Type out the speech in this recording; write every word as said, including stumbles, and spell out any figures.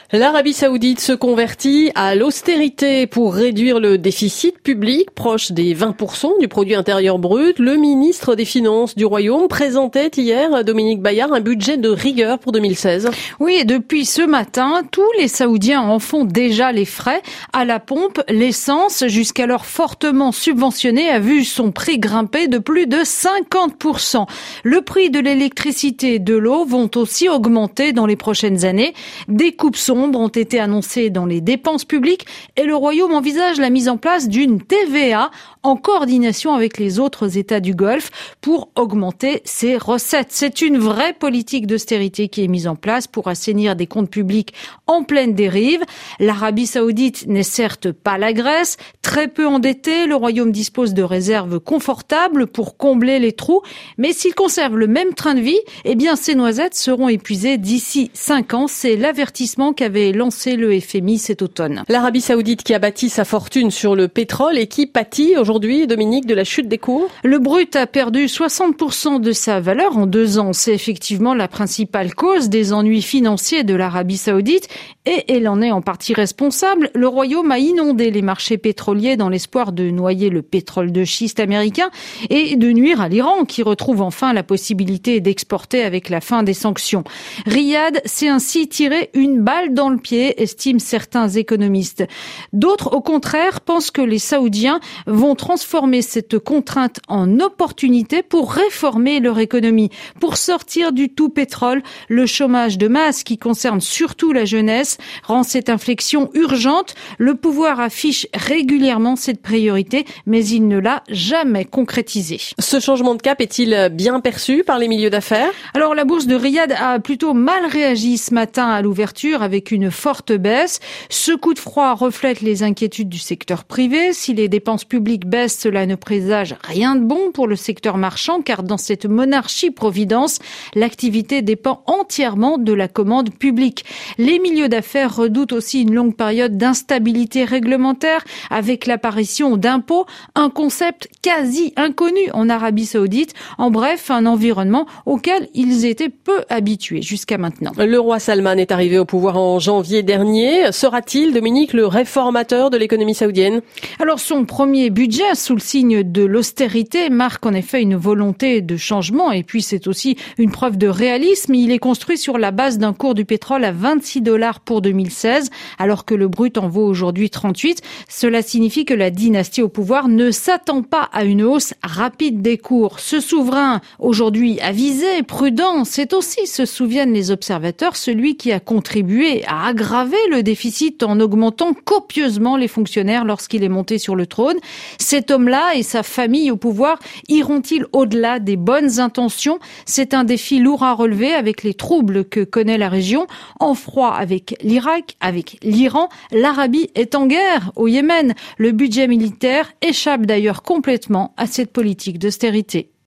L'Arabie Saoudite se convertit à l'austérité pour réduire le déficit public proche des vingt pour cent du produit intérieur brut. Le ministre des Finances du Royaume présentait hier, Dominique Baillard, un budget de rigueur pour deux mille seize. Oui, et depuis ce matin, tous les Saoudiens en font déjà les frais. À la pompe, l'essence, jusqu'alors fortement subventionnée, a vu son prix grimper de plus de cinquante pour cent. Le prix de l'électricité et de l'eau vont aussi augmenter dans les prochaines années. Des coupes sombres ont été annoncées dans les dépenses publiques et le Royaume envisage la mise en place d'une T V A en coordination avec les autres États du Golfe pour augmenter ses recettes. C'est une vraie politique d'austérité qui est mise en place pour assainir des comptes publics en pleine dérive. L'Arabie Saoudite n'est certes pas la Grèce, très peu endettée, le Royaume dispose de réserves confortables pour combler les trous, mais s'il conserve le même train de vie, eh bien ces noisettes seront épuisées d'ici cinq ans. C'est l'avertissement qu'avait lancé le F M I cet automne. L'Arabie Saoudite qui a bâti sa fortune sur le pétrole et qui pâtit aujourd'hui, Dominique, de la chute des cours. Le brut a perdu soixante pour cent de sa valeur en deux ans. C'est effectivement la principale cause des ennuis financiers de l'Arabie Saoudite et elle en est en partie responsable. Le Royaume a inondé les marchés pétroliers dans l'espoir de noyer le pétrole de schiste américain et de nuire à l'Iran qui retrouve enfin la possibilité d'exporter avec la fin des sanctions. Riyad s'est ainsi tiré une balle dans le pied, estiment certains économistes. D'autres, au contraire, pensent que les Saoudiens vont transformer cette contrainte en opportunité pour réformer leur économie, pour sortir du tout pétrole. Le chômage de masse, qui concerne surtout la jeunesse, rend cette inflexion urgente. Le pouvoir affiche régulièrement cette priorité, mais il ne l'a jamais concrétisée. Ce changement de cap est-il bien perçu par les milieux d'affaires ? Alors, la bourse de Riyad a plutôt mal réagi ce matin à l'ouverture avec une forte baisse. Ce coup de froid reflète les inquiétudes du secteur privé. Si les dépenses publiques baissent, cela ne présage rien de bon pour le secteur marchand, car dans cette monarchie-providence, l'activité dépend entièrement de la commande publique. Les milieux d'affaires redoutent aussi une longue période d'instabilité réglementaire avec l'apparition d'impôts, un concept quasi inconnu en Arabie Saoudite. En bref, un environnement auquel ils étaient peu habitués jusqu'à maintenant. Le roi Salman est arrivé au pouvoir en janvier dernier. Sera-t-il, Dominique, le réformateur de l'économie saoudienne ? Alors, son premier budget, sous le signe de l'austérité, marque en effet une volonté de changement et puis c'est aussi une preuve de réalisme. Il est construit sur la base d'un cours du pétrole à vingt-six dollars pour deux mille seize, alors que le brut en vaut aujourd'hui trente-huit. Cela signifie que la dynastie au pouvoir ne s'attend pas à une hausse rapide des cours. Ce souverain, aujourd'hui avisé, prudent, c'est aussi, se souviennent les observateurs, celui qui a contribué à aggraver le déficit en augmentant copieusement les fonctionnaires lorsqu'il est monté sur le trône. Cet homme-là et sa famille au pouvoir iront-ils au-delà des bonnes intentions ? C'est un défi lourd à relever avec les troubles que connaît la région. En froid avec l'Irak, avec l'Iran, l'Arabie est en guerre au Yémen. Le budget militaire échappe d'ailleurs complètement à cette politique d'austérité.